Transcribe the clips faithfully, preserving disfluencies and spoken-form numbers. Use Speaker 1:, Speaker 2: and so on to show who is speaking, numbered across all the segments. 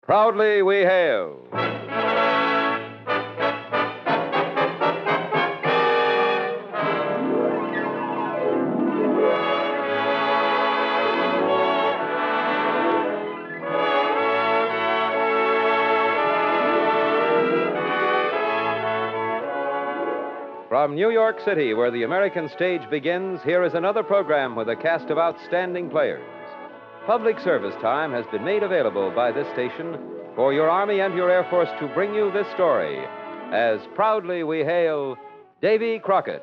Speaker 1: Proudly we hail. From New York City, where the American stage begins, here is another program with a cast of outstanding players. Public service time has been made available by this station for your Army and your Air Force to bring you this story, as proudly we hail Davy Crockett.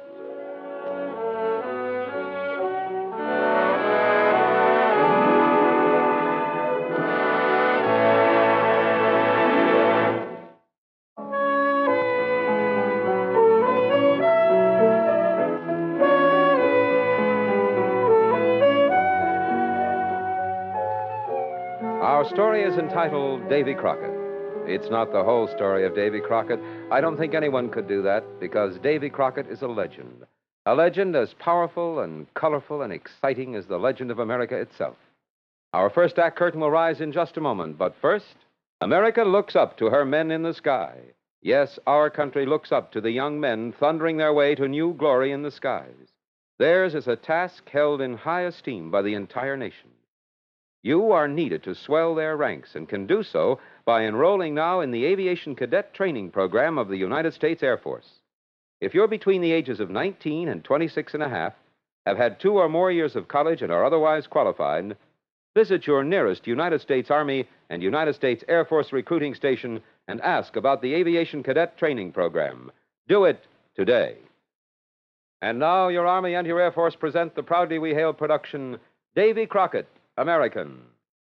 Speaker 1: Our story is entitled Davy Crockett. It's not the whole story of Davy Crockett. I don't think anyone could do that, because Davy Crockett is a legend. A legend as powerful and colorful and exciting as the legend of America itself. Our first act curtain will rise in just a moment, but first, America looks up to her men in the sky. Yes, our country looks up to the young men thundering their way to new glory in the skies. Theirs is a task held in high esteem by the entire nation. You are needed to swell their ranks and can do so by enrolling now in the Aviation Cadet Training Program of the United States Air Force. If you're between the ages of nineteen and twenty-six and a half, have had two or more years of college and are otherwise qualified, visit your nearest United States Army and United States Air Force recruiting station and ask about the Aviation Cadet Training Program. Do it today. And now your Army and your Air Force present the Proudly We Hail production, Davy Crockett, American.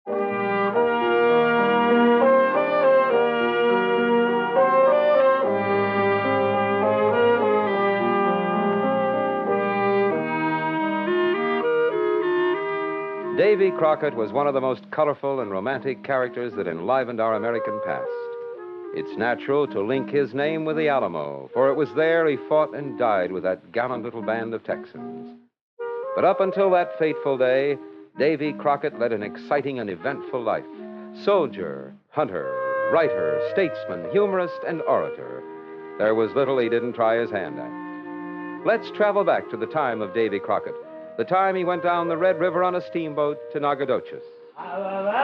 Speaker 1: Davy Crockett was one of the most colorful and romantic characters that enlivened our American past. It's natural to link his name with the Alamo, for it was there he fought and died with that gallant little band of Texans. But up until that fateful day, Davy Crockett led an exciting and eventful life. Soldier, hunter, writer, statesman, humorist, and orator. There was little he didn't try his hand at. Let's travel back to the time of Davy Crockett, the time he went down the Red River on a steamboat to Nacogdoches.
Speaker 2: All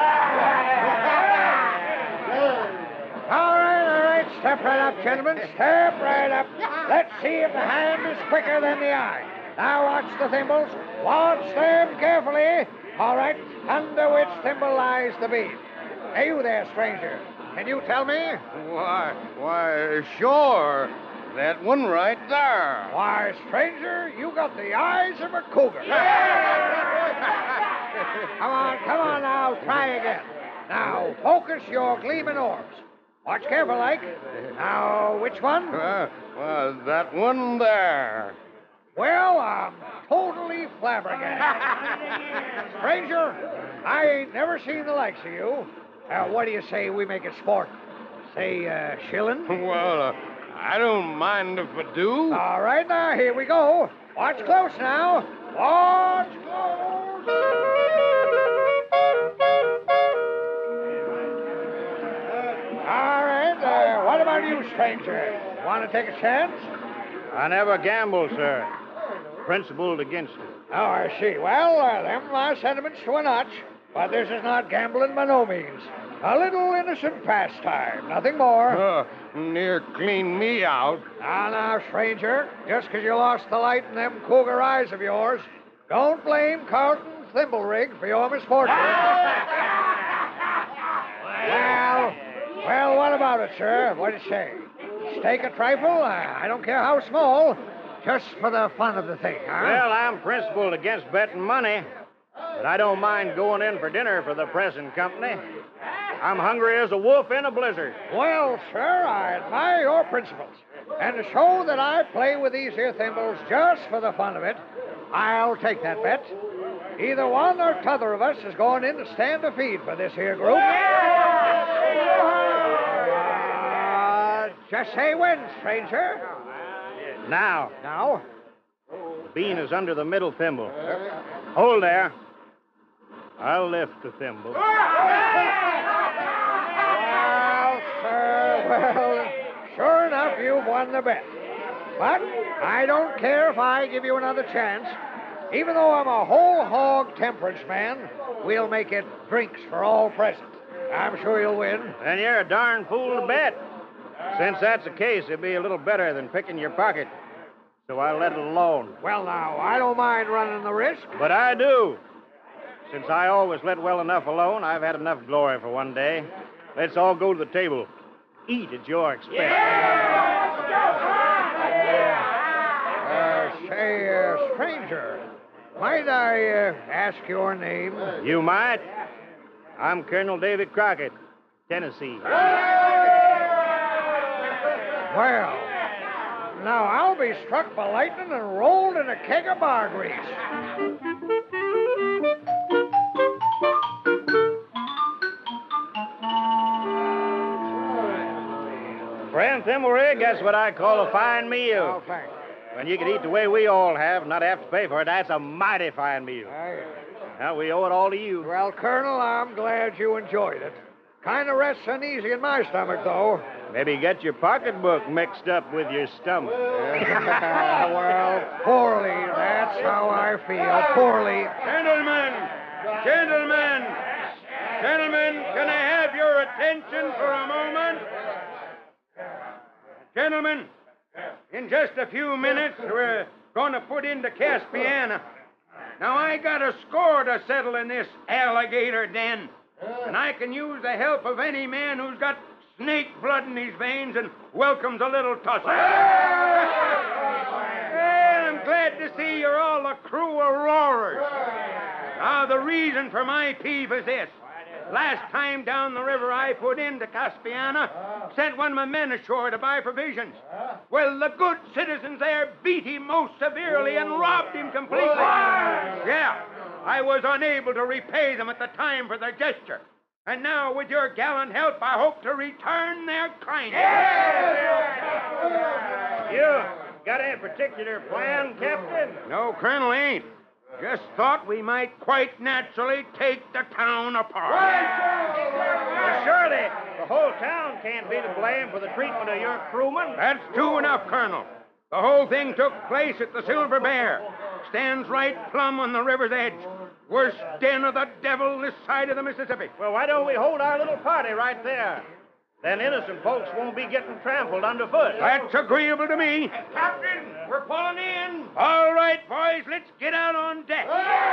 Speaker 2: right, all right, step right up, gentlemen, step right up. Let's see if the hand is quicker than the eye. Now watch the thimbles. Watch them carefully. All right, under which thimble lies the bead? Hey, you there, stranger. Can you tell me?
Speaker 3: Why, why, sure. That one right there.
Speaker 2: Why, stranger, you got the eyes of a cougar. Come on, come on now, try again. Now, focus your gleaming orbs. Watch careful, like. Now, which one?
Speaker 3: Uh, well, that one there.
Speaker 2: Well, I'm totally flabbergasted. Stranger, I ain't never seen the likes of you. Uh, what do you say we make it sport? Say, uh, shillin'?
Speaker 3: Well, uh, I don't mind if I do.
Speaker 2: All right, now, here we go. Watch close now. Watch close. All right, uh, what about you, stranger? Want to take a chance?
Speaker 4: I never gamble, sir. Principled against it.
Speaker 2: Oh, I see. Well, uh, them are sentiments to a notch, but this is not gambling by no means. A little innocent pastime, nothing more.
Speaker 3: Uh, near cleaned me out.
Speaker 2: Now, now, stranger, just 'cause you lost the light in them cougar eyes of yours, don't blame Carlton Thimblerig for your misfortune. well, well, what about it, sir? What do you say? Stake a trifle? Uh, I don't care how small. Just for the fun of the thing, huh?
Speaker 4: Well, I'm principled against betting money, but I don't mind going in for dinner for the present company. I'm hungry as a wolf in a blizzard.
Speaker 2: Well, sir, I admire your principles. And to show that I play with these here thimbles just for the fun of it, I'll take that bet. Either one or t'other of us is going in to stand a feed for this here group. Uh, just say when, stranger.
Speaker 4: Now.
Speaker 2: Now?
Speaker 4: The bean is under the middle thimble. Hold there. I'll lift the thimble.
Speaker 2: won the bet. But I don't care if I give you another chance. Even though I'm a whole hog temperance man, we'll make it drinks for all present. I'm sure you'll win.
Speaker 4: Then you're a darn fool to bet. Since that's the case, it'd be a little better than picking your pocket. So I'll let it alone.
Speaker 2: Well, now, I don't mind running the risk.
Speaker 4: But I do. Since I always let well enough alone, I've had enough glory for one day. Let's all go to the table. Eat at your expense.
Speaker 2: Uh, say, uh, stranger, might I uh, ask your name?
Speaker 4: You might. I'm Colonel David Crockett, Tennessee.
Speaker 2: Well, now I'll be struck by lightning and rolled in a keg of bar grease.
Speaker 4: Friend Thimblerig, that's what I call a fine meal.
Speaker 2: Oh, thanks.
Speaker 4: When you can eat the way we all have, not have to pay for it, that's a mighty fine meal.
Speaker 2: Aye.
Speaker 4: Now, we owe it all to you.
Speaker 2: Well, Colonel, I'm glad you enjoyed it. Kind of rests uneasy in my stomach, though.
Speaker 4: Maybe get your pocketbook mixed up with your stomach.
Speaker 2: Well, poorly. That's how I feel. Poorly.
Speaker 3: Gentlemen, gentlemen, gentlemen, can I have your attention for a moment? Gentlemen, in just a few minutes, we're going to put into Caspiana. Now, I got a score to settle in this alligator den, and I can use the help of any man who's got snake blood in his veins and welcomes a little tussle. Well, I'm glad to see you're all a crew of roarers. Now, the reason for my peeve is this. Last time down the river I put into Caspiana, sent one of my men ashore to buy provisions. Well, the good citizens there beat him most severely and robbed him completely. Yeah, I was unable to repay them at the time for their gesture. And now, with your gallant help, I hope to return their kindness.
Speaker 4: You got any particular plan, Captain?
Speaker 3: No, Colonel, ain't. Just thought we might quite naturally take the town apart.
Speaker 4: Well, surely the whole town can't be to blame for the treatment of your crewmen.
Speaker 3: That's true enough, Colonel. The whole thing took place at the Silver Bear. Stands right plumb on the river's edge. Worst den of the devil this side of the Mississippi.
Speaker 4: Well, why don't we hold our little party right there? Then innocent folks won't be getting trampled underfoot.
Speaker 3: That's agreeable to me.
Speaker 4: Captain, we're pulling in.
Speaker 3: All right, boys, let's get out on deck.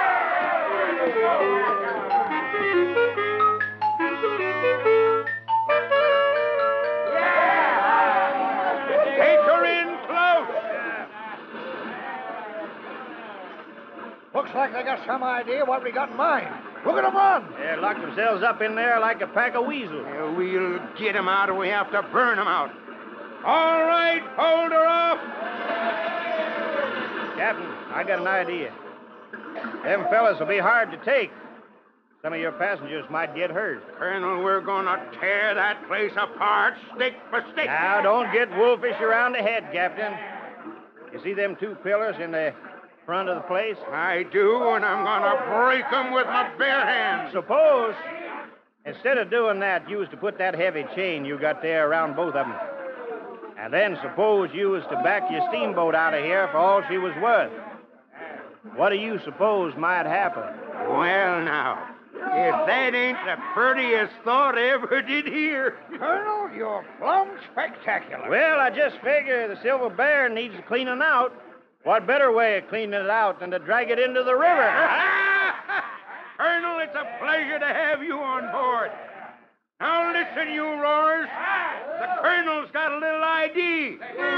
Speaker 3: Take her in close.
Speaker 2: Looks like they got some idea what we got in mind. Look at them run.
Speaker 4: They locked themselves up in there like a pack of weasels.
Speaker 3: Yeah, we'll get them out or we have to burn them out. All right, hold her off.
Speaker 4: Captain, I got an idea. Them fellas will be hard to take. Some of your passengers might get hurt.
Speaker 3: Colonel, we're going to tear that place apart, stick for stick.
Speaker 4: Now, don't get wolfish around the head, Captain. You see them two pillars in the front of the place?
Speaker 3: I do, and I'm going to break them with my bare hands.
Speaker 4: Suppose, instead of doing that, you was to put that heavy chain you got there around both of them. And then suppose you was to back your steamboat out of here for all she was worth. What do you suppose might happen?
Speaker 3: Well, now, if that ain't the prettiest thought I ever did hear.
Speaker 2: Colonel, you're plumb spectacular.
Speaker 4: Well, I just figure the Silver Bear needs cleaning out. What better way of cleaning it out than to drag it into the river?
Speaker 3: Colonel, it's a pleasure to have you on board. Now listen, you roarers. The Colonel's got a little idea.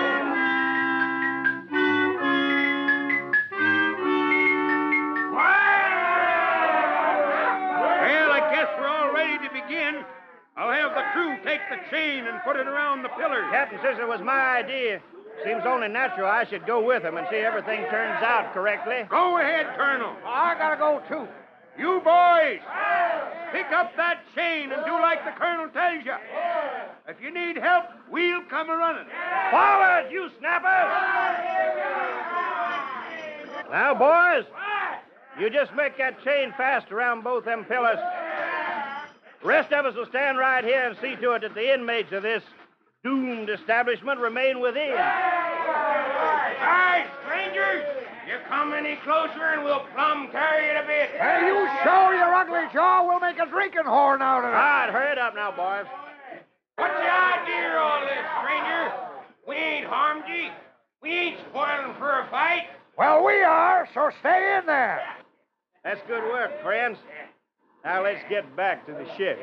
Speaker 3: Well, I guess we're all ready to begin. I'll have the crew take the chain and put it around the pillars.
Speaker 4: Captain says it was my idea. Seems only natural I should go with him and see everything turns out correctly.
Speaker 3: Go ahead, Colonel.
Speaker 2: I gotta go, too.
Speaker 3: You boys, pick up that chain and do like the Colonel tells you. If you need help, we'll come a-running.
Speaker 4: Forward, you snappers! Now, boys, you just make that chain fast around both them pillars. The rest of us will stand right here and see to it that the inmates of this doomed establishment remain within.
Speaker 3: All right, strangers. You come any closer and we'll plumb carry you to bit.
Speaker 2: Hey, you show your ugly jaw, we'll make a drinking horn out of
Speaker 4: All
Speaker 2: it.
Speaker 4: right, hurry it up now, boys.
Speaker 3: What's the idea of all this, stranger? We ain't harmed ye. We ain't spoiling for a fight.
Speaker 2: Well, we are, so stay in there.
Speaker 4: That's good work, friends. Now let's get back to the ship.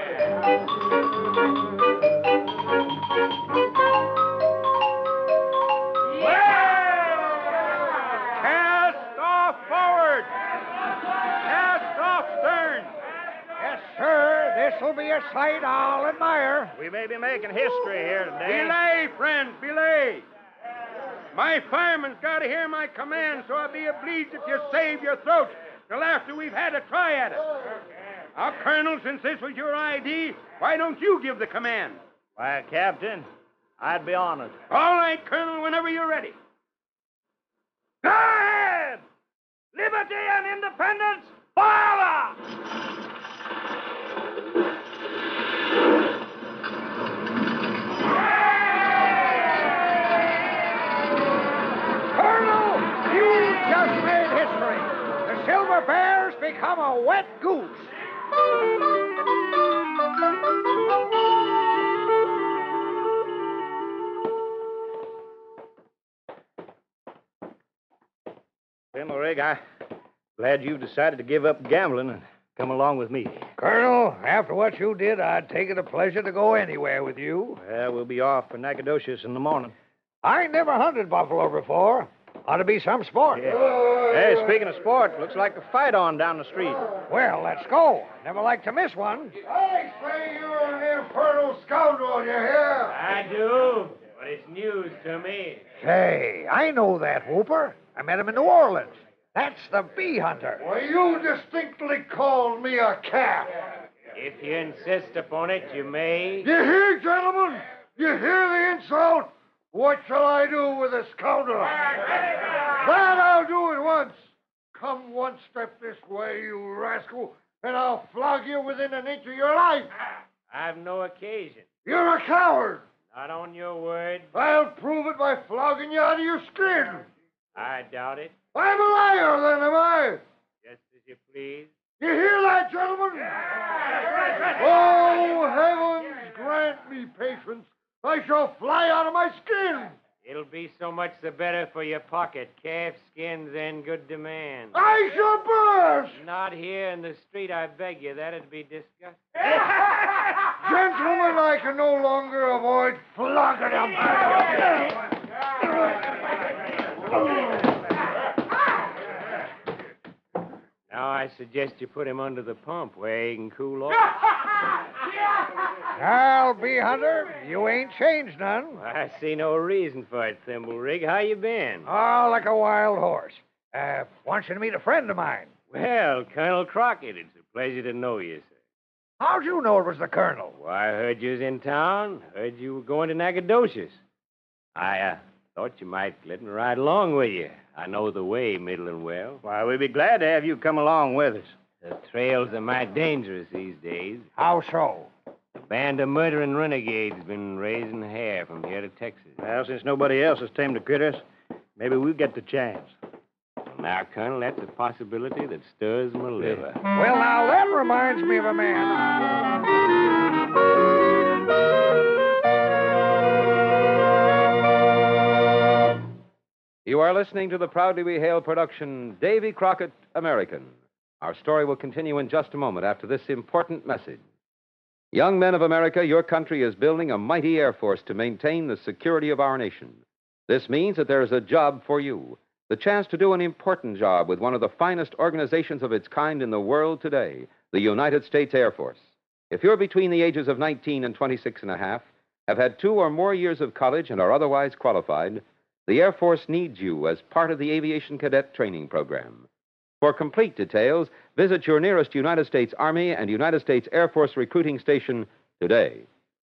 Speaker 3: Cast off forward. Cast off stern.
Speaker 2: Yes, sir. This'll be a sight I'll admire.
Speaker 4: We may be making history here today.
Speaker 3: Belay, friends, belay. My fireman's got to hear my command, so I'll be obliged if you save your throats till after we've had a try at it. Now, Colonel, since this was your I D, why don't you give the command?
Speaker 4: Why, Captain, I'd be honored.
Speaker 3: All right, Colonel, whenever you're ready.
Speaker 4: Go ahead! Liberty and independence, fire!
Speaker 2: Colonel, you just made history. The Silver Bear's become a wet goose.
Speaker 4: Thimblewig, I'm glad you've decided to give up gambling and come along with me.
Speaker 2: Colonel, after what you did, I'd take it a pleasure to go anywhere with you.
Speaker 4: Well, we'll be off for Nacogdoches in the morning.
Speaker 2: I ain't never hunted buffalo before. Ought to be some sport.
Speaker 4: Hey, speaking of sport, looks like a fight on down the street.
Speaker 2: Well, let's go. Never like to miss one.
Speaker 5: I say you're an infernal scoundrel, you hear?
Speaker 3: I do, but it's news to me.
Speaker 2: Say, I know that whooper. I met him in New Orleans. That's the bee hunter.
Speaker 5: Well, you distinctly called me a calf.
Speaker 3: If you insist upon it, you may.
Speaker 5: You hear, gentlemen? You hear the insult? What shall I do with a scoundrel? That I'll do at once. Come one step this way, you rascal, and I'll flog you within an inch of your life.
Speaker 3: I've no occasion.
Speaker 5: You're a coward.
Speaker 3: Not on your word.
Speaker 5: I'll prove it by flogging you out of your skin.
Speaker 3: I doubt it.
Speaker 5: I'm a liar, then, am I?
Speaker 3: Just as you please.
Speaker 5: You hear that, gentlemen? Oh, heavens, grant me patience. I shall fly out of my skin.
Speaker 3: It'll be so much the better for your pocket. Calf skins in good demand.
Speaker 5: I shall burst.
Speaker 3: Not here in the street, I beg you. That'd be disgusting.
Speaker 5: Gentlemen, I can no longer avoid flogging him.
Speaker 3: Now I suggest you put him under the pump where he can cool off.
Speaker 2: Now, bee hunter, you ain't changed none.
Speaker 3: I see no reason for it, Thimblerig. How you been?
Speaker 2: Oh, like a wild horse. Uh, want you to meet a friend of mine.
Speaker 3: Well, Colonel Crockett, it's a pleasure to know you, sir.
Speaker 2: How'd you know it was the colonel?
Speaker 3: Well, I heard you was in town. Heard you were going to Nacogdoches. I uh, thought you might let me ride along with you. I know the way middling well.
Speaker 4: Why, we'd be glad to have you come along with us.
Speaker 3: The trails are mighty dangerous these days.
Speaker 2: How so?
Speaker 3: A band of murdering renegades been raising hair from here to Texas.
Speaker 4: Well, since nobody else has tamed the critters, maybe we'll get the chance.
Speaker 3: Now, Colonel, that's a possibility that stirs my liver.
Speaker 2: Well, now, that reminds me of a man.
Speaker 1: You are listening to the Proudly We Hail production, Davy Crockett, American. Our story will continue in just a moment after this important message. Young men of America, your country is building a mighty Air Force to maintain the security of our nation. This means that there is a job for you, the chance to do an important job with one of the finest organizations of its kind in the world today, the United States Air Force. If you're between the ages of nineteen and twenty-six and a half, have had two or more years of college and are otherwise qualified, the Air Force needs you as part of the Aviation Cadet Training Program. For complete details, visit your nearest United States Army and United States Air Force recruiting station today.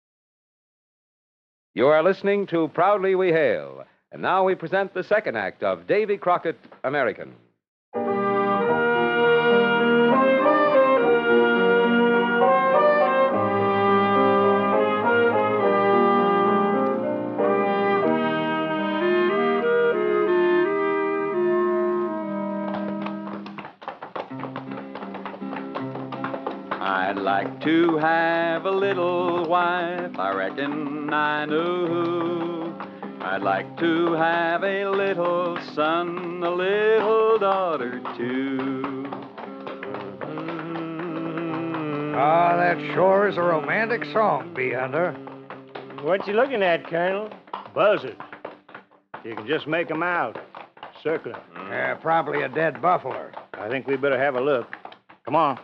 Speaker 1: You are listening to Proudly We Hail, and now we present the second act of Davy Crockett, American.
Speaker 6: like to have a little wife, I reckon I know who. I'd like to have a little son, a little daughter, too.
Speaker 2: Ah, that sure is a romantic song, Bee Hunter.
Speaker 4: What you looking at, Colonel? Buzzards. You can just make 'em out. Circling.
Speaker 2: Uh, probably a dead buffalo.
Speaker 4: I think we better have a look. Come on.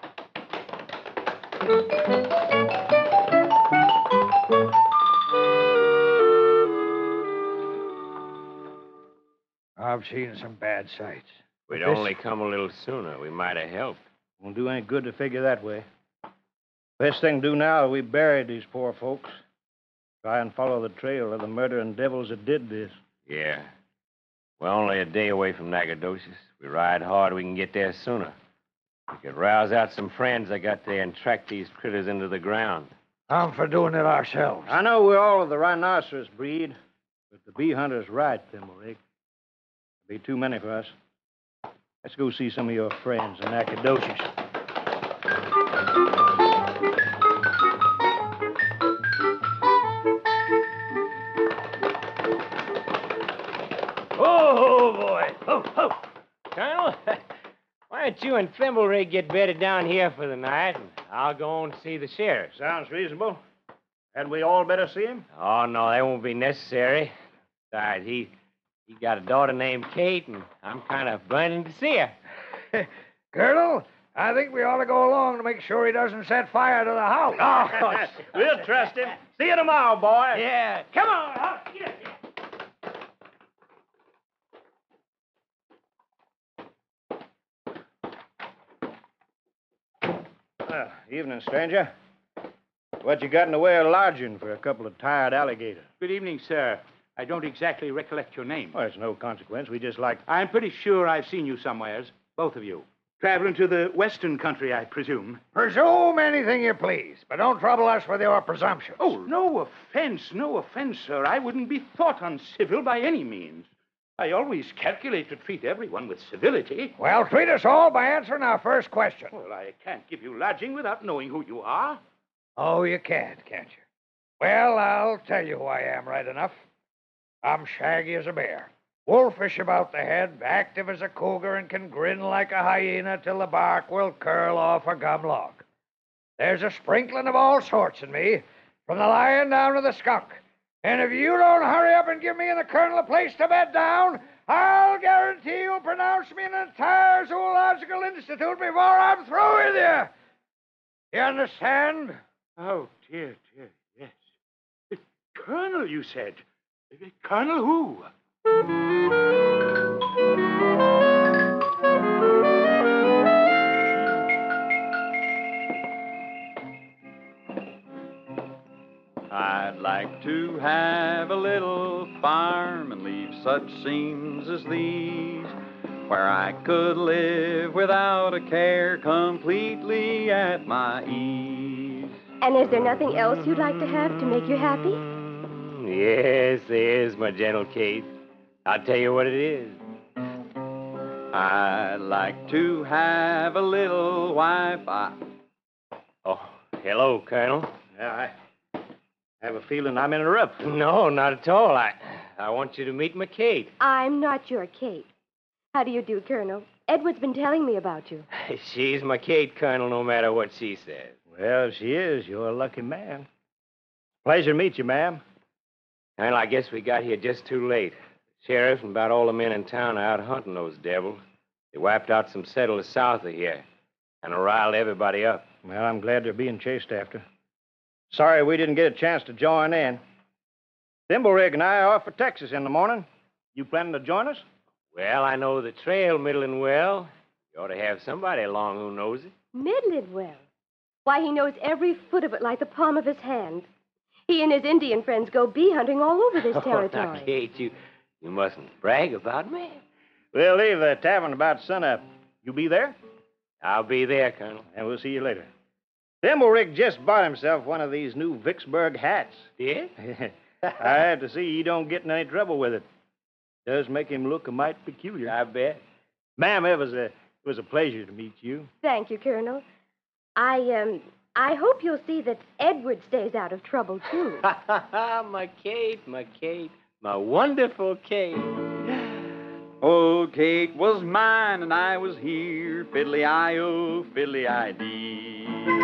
Speaker 2: I've seen some bad sights.
Speaker 7: We'd
Speaker 2: But this-
Speaker 7: only come a little sooner. We might have helped.
Speaker 4: Won't do any good to figure that way. Best thing to do now is we bury these poor folks. Try and follow the trail of the murdering devils that did this.
Speaker 7: Yeah. We're only a day away from Nacogdoches. We ride hard, we can get there sooner. We could rouse out some friends I got there and track these critters into the ground.
Speaker 2: I'm for doing it ourselves.
Speaker 4: I know we're all of the rhinoceros breed, but the bee hunter's right, Thimblerick. There'll be too many for us. Let's go see some of your friends in Nacogdoches.
Speaker 3: Oh, boy. Oh, oh.
Speaker 7: Colonel, why don't you and Thimblerig get bedded down here for the night, and I'll go and see the sheriff.
Speaker 4: Sounds reasonable. Had we all better see him?
Speaker 7: Oh, no, that won't be necessary. Besides, he, he got a daughter named Kate, and I'm kind of burning to see her.
Speaker 2: Colonel, I think we ought to go along to make sure he doesn't set fire to the house.
Speaker 4: Oh, we'll trust him. See you tomorrow, boy.
Speaker 7: Yeah.
Speaker 4: Come on. Huh? Get up here. Uh, evening, stranger. What you got in the way of lodging for a couple of tired alligators?
Speaker 3: Good evening, sir. I don't exactly recollect your name.
Speaker 4: Well, it's no consequence. We just like...
Speaker 3: I'm pretty sure I've seen you somewheres, both of you. Traveling to the western country, I presume.
Speaker 2: Presume anything you please, but don't trouble us with your presumptions.
Speaker 3: Oh, no offense, no offense, sir. I wouldn't be thought uncivil by any means. I always calculate to treat everyone with civility.
Speaker 2: Well, treat us all by answering our first question.
Speaker 3: Well, I can't give you lodging without knowing who you are.
Speaker 2: Oh, you can't, can't you? Well, I'll tell you who I am right enough. I'm shaggy as a bear, wolfish about the head, active as a cougar, and can grin like a hyena till the bark will curl off a gum log. There's a sprinkling of all sorts in me, from the lion down to the skunk. And if you don't hurry up and give me and the colonel a place to bed down, I'll guarantee you'll pronounce me an entire zoological institute before I'm through with you. You understand?
Speaker 3: Oh, dear, dear, yes. The colonel, you said. The colonel who?
Speaker 6: I'd like to have a little farm and leave such scenes as these, where I could live without a care, completely at my ease.
Speaker 8: And is there nothing else you'd like to have to make you happy?
Speaker 7: Yes, there's my gentle Kate. I'll tell you what it is.
Speaker 6: I'd like to have a little wife. I...
Speaker 7: Oh, hello, Colonel.
Speaker 4: Yeah, I have a feeling I'm in a rut.
Speaker 7: No, not at all. I, I want you to meet my Kate.
Speaker 8: I'm not your Kate. How do you do, Colonel? Edward's been telling me about you.
Speaker 7: She's my Kate, Colonel, no matter what she says.
Speaker 4: Well, if she is, you're a lucky man. Pleasure to meet you, ma'am.
Speaker 7: Colonel, I guess we got here just too late. The sheriff and about all the men in town are out hunting those devils. They wiped out some settlers south of here and riled everybody up.
Speaker 4: Well, I'm glad they're being chased after. Sorry we didn't get a chance to join in. Thimblerig and I are off for Texas in the morning. You planning to join us?
Speaker 7: Well, I know the trail middling well. You ought to have somebody along who knows it.
Speaker 8: Middling well. Why, he knows every foot of it like the palm of his hand. He and his Indian friends go bee hunting all over this
Speaker 7: Oh,
Speaker 8: territory.
Speaker 7: now, Kate, you, you mustn't brag about me.
Speaker 4: We'll leave the tavern about sunup. You be there?
Speaker 7: I'll be there, Colonel.
Speaker 4: And we'll see you later. Thimblerig just bought himself one of these new Vicksburg hats.
Speaker 7: Did?
Speaker 4: I have to see he don't get in any trouble with it. Does make him look a mite peculiar.
Speaker 7: I bet.
Speaker 4: Ma'am, it was a it was a pleasure to meet you.
Speaker 8: Thank you, Colonel. I, um, I hope you'll see that Edward stays out of trouble, too.
Speaker 7: My Kate, my Kate, my wonderful Kate.
Speaker 6: Oh, Kate was mine and I was here. Fiddly-I-O, fiddly-I-dee.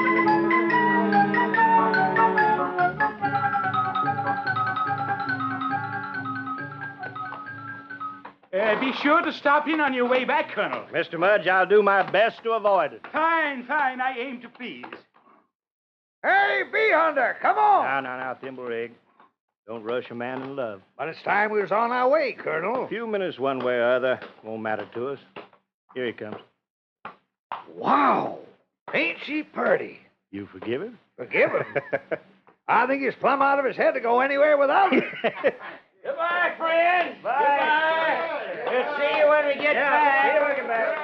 Speaker 3: Uh, be sure to stop in on your way back, Colonel.
Speaker 4: Mister Mudge, I'll do my best to avoid it.
Speaker 3: Fine, fine. I aim to please.
Speaker 2: Hey, Bee Hunter, come on.
Speaker 4: Now, now, now, Thimblerig. Don't rush a man in love.
Speaker 2: But it's time we was on our way, Colonel.
Speaker 4: A few minutes one way or other won't matter to us. Here he comes.
Speaker 2: Wow. Ain't she pretty?
Speaker 4: You forgive him?
Speaker 2: Forgive him? I think he's plumb out of his head to go anywhere without her.
Speaker 3: Goodbye, friend. Bye. Goodbye. We'll see you when we get
Speaker 4: Yeah,
Speaker 3: back.
Speaker 4: see you when we get back.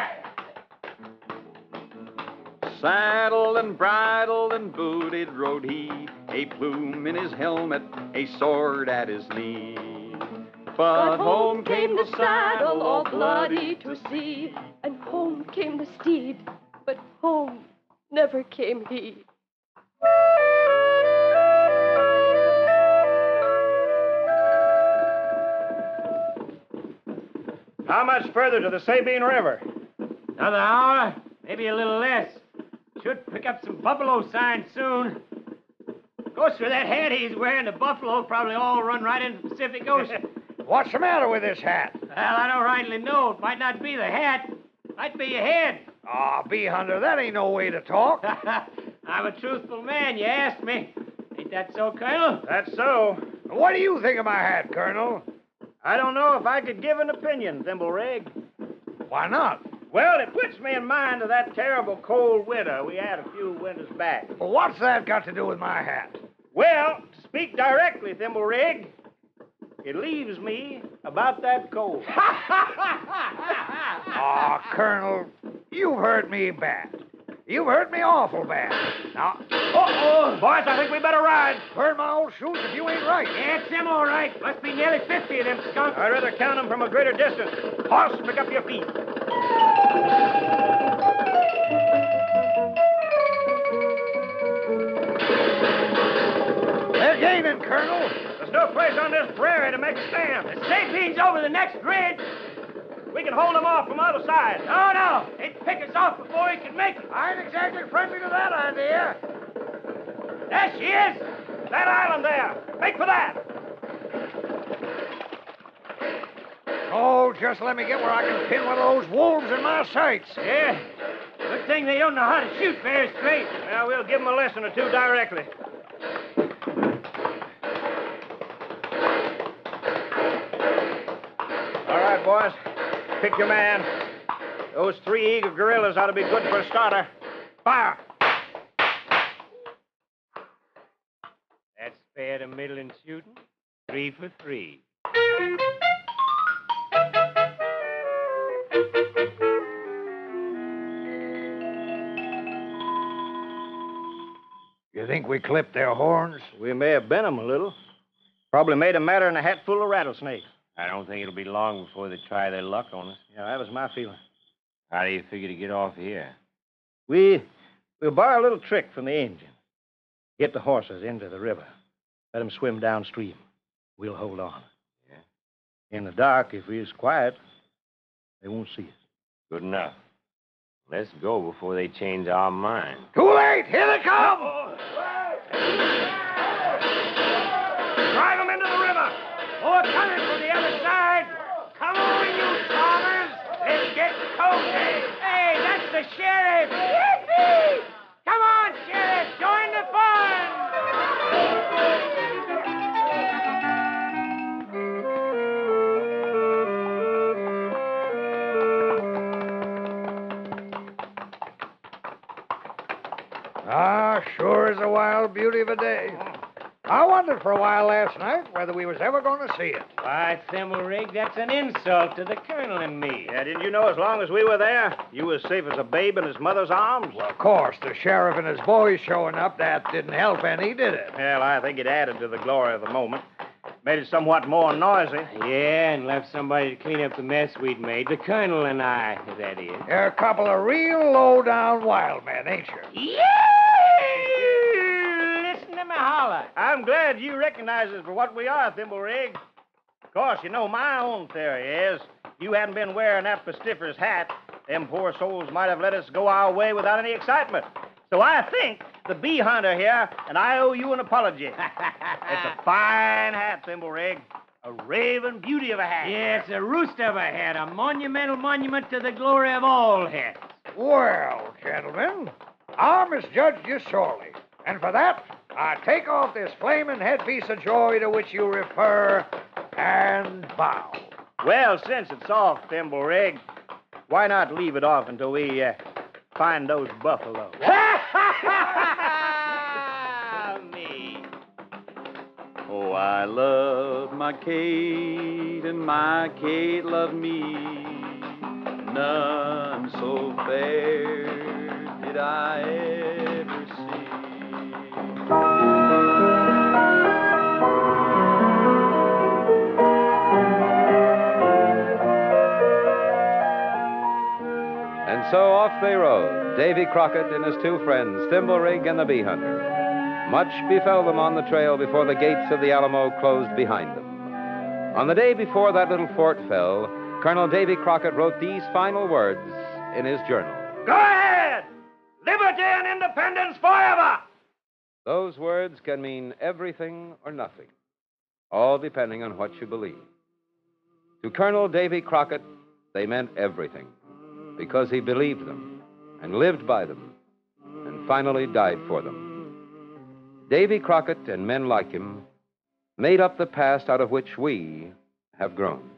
Speaker 6: Saddled and bridled and booted rode he, a plume in his helmet, a sword at his knee. But home came the saddle, all bloody
Speaker 8: to see, and home came the steed, but home never came he.
Speaker 4: How much further to the Sabine River?
Speaker 3: Another hour, maybe a little less. Should pick up some buffalo signs soon. Goes for that hat he's wearing. The buffalo probably all run right into the Pacific Ocean.
Speaker 2: What's the matter with this hat?
Speaker 3: Well, I don't rightly know. It might not be the hat. Might be your head.
Speaker 2: Aw, oh, Bee Hunter, that ain't no way to talk.
Speaker 3: I'm a truthful man, you asked me. Ain't that so, Colonel?
Speaker 4: That's so.
Speaker 2: What do you think of my hat, Colonel?
Speaker 4: I don't know if I could give an opinion, Thimblerig.
Speaker 2: Why not?
Speaker 4: Well, it puts me in mind of that terrible cold winter we had a few winters back.
Speaker 2: Well, what's that got to do with my hat?
Speaker 4: Well, to speak directly, Thimblerig, it leaves me about that cold.
Speaker 2: Aw, oh, Colonel, you've hurt me bad. You've hurt me awful bad. Now,
Speaker 4: uh-oh, boys, I think we better ride.
Speaker 2: Burn my old shoes if you ain't right.
Speaker 3: Yeah, it's them all right. Must be nearly fifty of them skunks.
Speaker 4: I'd rather count them from a greater distance. Horse, pick up your feet.
Speaker 2: They're gaining, Colonel.
Speaker 4: There's no place on this prairie to make a stand.
Speaker 3: The Sapine's over the next ridge.
Speaker 4: We can hold them off from the other side.
Speaker 3: No, no. They'd pick us off before he could make it.
Speaker 2: I ain't exactly friendly to that idea.
Speaker 3: There she is.
Speaker 4: That island there. Make for that.
Speaker 2: Oh, just let me get where I can pin one of those wolves in my sights.
Speaker 3: Yeah. Good thing they don't know how to shoot very straight.
Speaker 4: Well, we'll give them a lesson or two directly. All right, boys. Pick your man. Those three eager guerrillas ought to be good for a starter. Fire!
Speaker 7: That's fair to middling shooting. Three for three.
Speaker 2: You think we clipped their horns?
Speaker 4: We may have bent them a little. Probably made a matter in a hat full of rattlesnakes.
Speaker 7: I don't think it'll be long before they try their luck on us.
Speaker 4: Yeah, that was my feeling.
Speaker 7: How do you figure to get off here?
Speaker 4: We, we'll borrow a little trick from the engine. Get the horses into the river. Let them swim downstream. We'll hold on.
Speaker 7: Yeah?
Speaker 4: In the dark, if we're quiet, they won't see us.
Speaker 7: Good enough. Let's go before they change our mind.
Speaker 2: Too late! Here they come!
Speaker 4: Drive them into the river!
Speaker 3: More coming from the other side. Come on, you farmers. Let's get cozy. Hey, that's the sheriff. Yippee! Come on, sheriff. Join the fun.
Speaker 2: Ah, sure is a wild beauty of a day. I wondered for a while last night whether we was ever going to see it.
Speaker 7: Why, Thimblerig, that's an insult to the colonel and me.
Speaker 4: Yeah, didn't you know as long as we were there, you was safe as a babe in his mother's arms?
Speaker 2: Well, of course, the sheriff and his boys showing up, that didn't help any, did it?
Speaker 4: Well, I think it added to the glory of the moment. Made it somewhat more noisy.
Speaker 7: Yeah, and left somebody to clean up the mess we'd made. The colonel and I, that is.
Speaker 2: You're a couple of real low-down wild men, ain't you?
Speaker 3: Yeah!
Speaker 4: I'm glad you recognize us for what we are, Thimblerig. Of course, you know, my own theory is you hadn't been wearing that pestifer's hat, them poor souls might have let us go our way without any excitement. So I think the bee hunter here, and I owe you an apology. It's a fine hat, Thimblerig. A raving beauty of a hat.
Speaker 9: Yes, a roost of a hat, a monumental monument to the glory of all hats.
Speaker 2: Well, gentlemen, I misjudged you sorely. And for that, I take off this flaming headpiece of joy to which you refer and bow.
Speaker 4: Well, since it's off, Thimblerig, why not leave it off until we uh, find those buffalo?
Speaker 6: Me. Oh, I love my Kate, and my Kate loved me. None so fair did I ever see.
Speaker 1: And so off they rode, Davy Crockett and his two friends, Thimblerig and the bee hunter. Much befell them on the trail before the gates of the Alamo closed behind them. On the day before that little fort fell, Colonel Davy Crockett wrote these final words in his journal.
Speaker 4: Go ahead! Liberty and independence forever!
Speaker 1: Those words can mean everything or nothing, all depending on what you believe. To Colonel Davy Crockett, they meant everything, because he believed them and lived by them and finally died for them. Davy Crockett and men like him made up the past out of which we have grown.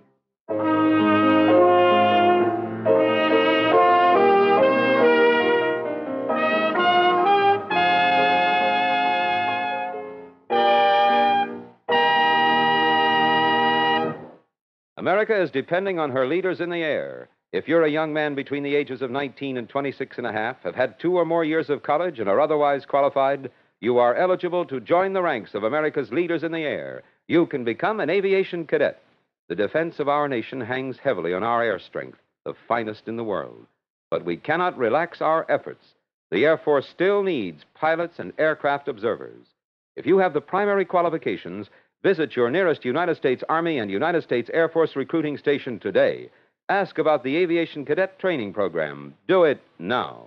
Speaker 1: America is depending on her leaders in the air. If you're a young man between the ages of nineteen and twenty-six and a half, have had two or more years of college, and are otherwise qualified, you are eligible to join the ranks of America's leaders in the air. You can become an aviation cadet. The defense of our nation hangs heavily on our air strength, the finest in the world. But we cannot relax our efforts. The Air Force still needs pilots and aircraft observers. If you have the primary qualifications, visit your nearest United States Army and United States Air Force recruiting station today. Ask about the Aviation Cadet Training Program. Do it now.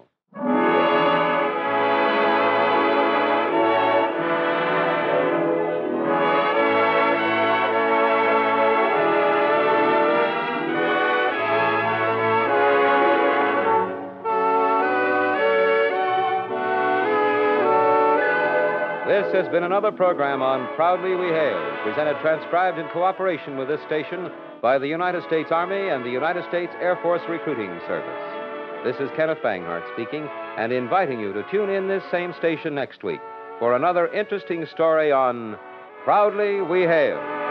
Speaker 1: This has been another program on Proudly We Hail, presented transcribed in cooperation with this station by the United States Army and the United States Air Force Recruiting Service. This is Kenneth Banghart speaking and inviting you to tune in this same station next week for another interesting story on Proudly We Hail.